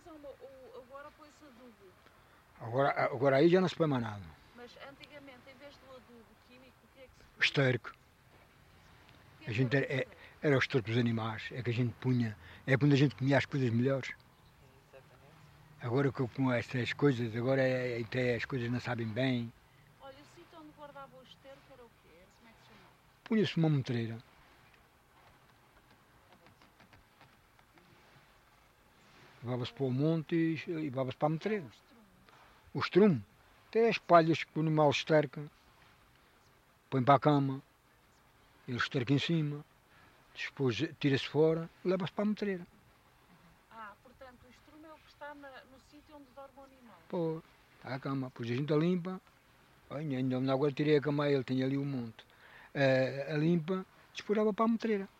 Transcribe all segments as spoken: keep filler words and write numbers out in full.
são, o, agora põe-se adubo. Agora, agora aí já não se põe mais nada. Mas antigamente, em vez do adubo químico, o que é que se põe? Esterco. A gente era, é, era o esterco dos animais, é que a gente punha, é quando a gente comia as coisas melhores. Exatamente. Agora que eu com estas coisas, agora é, até as coisas não sabem bem. Olha, o sítio onde guardava o esterco era o quê? Como é que se chamava? Punha-se uma metreira. Levava-se para o monte e, e levava-se para a metreira. O estrume. Até as palhas que o animal esterca. Põe para a cama. Ele esterca em cima. Depois tira-se fora e leva-se para a metreira. Ah, portanto o estrume é o que está na, no sítio onde dorme o animal. Pô, está a cama. Depois a gente a limpa. Olha, ainda agora tirei a cama a ele, tinha ali um monte. Uh, a limpa, depois leva para a metreira.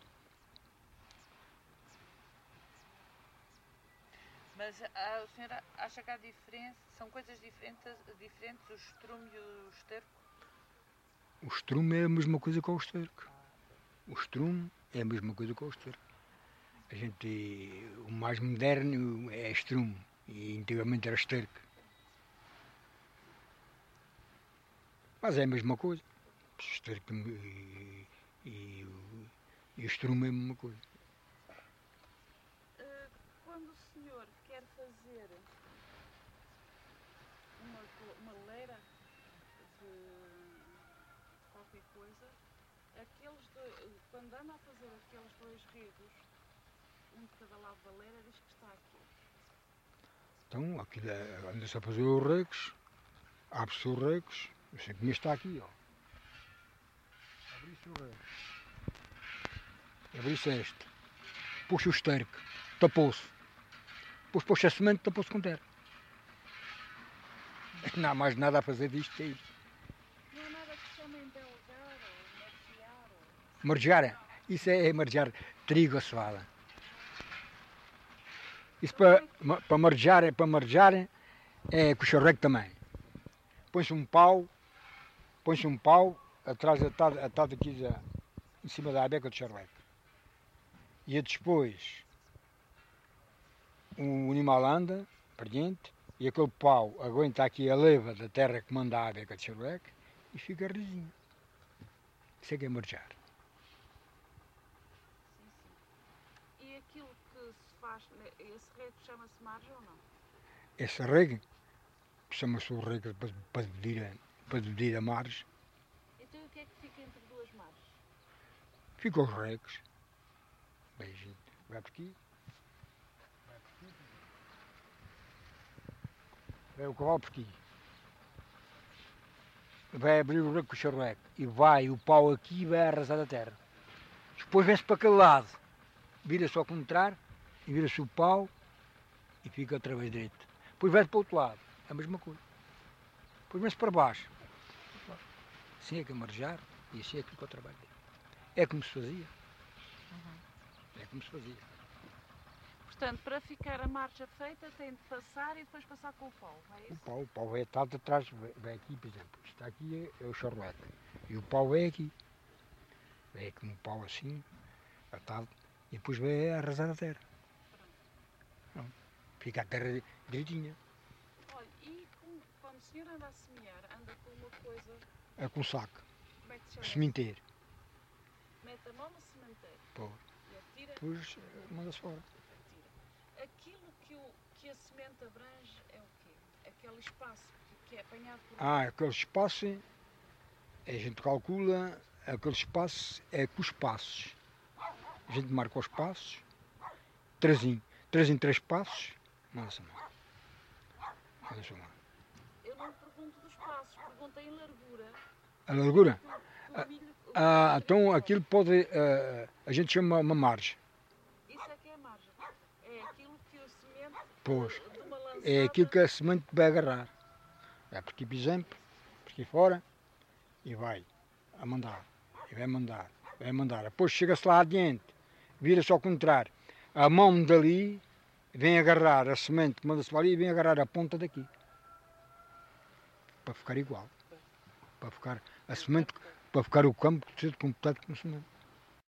Mas a, a senhora acha que há diferença, são coisas diferentes, diferentes o estrume e o esterco? O estrume é a mesma coisa que o esterco. O estrume é a mesma coisa que o esterco. A gente, o mais moderno é estrume e antigamente era esterco. Mas é a mesma coisa. O esterco e, e, e o estrume é a mesma coisa. Quando o senhor quer fazer uma, uma leira de qualquer coisa, aqueles dois, quando anda a fazer aqueles dois regos, um de cada lado da leira, diz que está aqui. Então, aquilo é, anda-se a fazer os regos, abre-se os regos, eu sei que está aqui, ó. Abre-se o rego. Abre-se este. Puxa o esterco, tapou-se. Depois puxa a semente, tapou-se com terra. Não há mais nada a fazer disto que é isto. Não há nada que se chama embelgar ou margear? Ou... Margear? Isso é margear trigo ou cevada. Isso para, para margear, para margear é com o charreco também. Põe-se um pau, põe-se um pau atrás atado, atado aqui da, em cima da abeca do charreco. E depois o animal anda para diante e aquele pau aguenta aqui a leva da terra que manda a abeca de charreco e fica risinho. Isso é que é margear. E aquilo que se faz, esse rego chama-se margem ou não? Esse rego chama-se o rego para, para, dividir a, para dividir a margem. Então o que é que fica entre duas margens? Ficam os regos. Bem, gente, vai por aqui. Vai por aqui. Vai o cavalo por aqui. Vai abrir o rego com o charreco e vai o pau aqui e vai arrasar a terra. Depois vem-se para aquele lado. Vira-se ao contrário e vira-se o pau e fica outra vez direito. Depois vai-se para o outro lado, é a mesma coisa. Depois vem-se para baixo. Assim é que é marjar e assim é que fica o trabalho dele. É como se fazia. Uhum. É como se fazia. Portanto, para ficar a marcha feita tem de passar e depois passar com o pau, é isso? O pau, o pau vai atado atrás, vai aqui, por exemplo. Está aqui é, é o charreco. E o pau é aqui. É como um pau assim, atado. E depois vai arrasar a terra. Pronto. Fica a terra direitinha. Olha, e com, quando o senhor anda a semear, anda com uma coisa... É com saco. Como é que se chama? Sementeiro. Mete a mão no sementeiro. Pô. E atira? Depois manda-se fora. Atira. Aquilo que, o, que a semente abrange é o quê? Aquele espaço que, que é apanhado por... Ah, aquele espaço, a gente calcula, aquele espaço é com os passos. A gente marca os passos, três em, três em três passos, manda-se a mão. Manda-se a mão. Eu não pergunto dos passos, pergunto em largura. A largura? O, o milho, o ah, então aquilo pode, uh, a gente chama uma margem. Isso é que é a margem. É aquilo que a semente Pois, de, de uma lançada... é aquilo que a semente vai agarrar. É por aqui, por exemplo, por aqui fora, e vai a mandar, e vai mandar, vai mandar. Depois chega-se lá adiante, vira-se ao contrário. A mão dali vem agarrar a semente que manda-se para ali e vem agarrar a ponta daqui. Para ficar igual. Para ficar a semente, para ficar o campo todo completo com semente.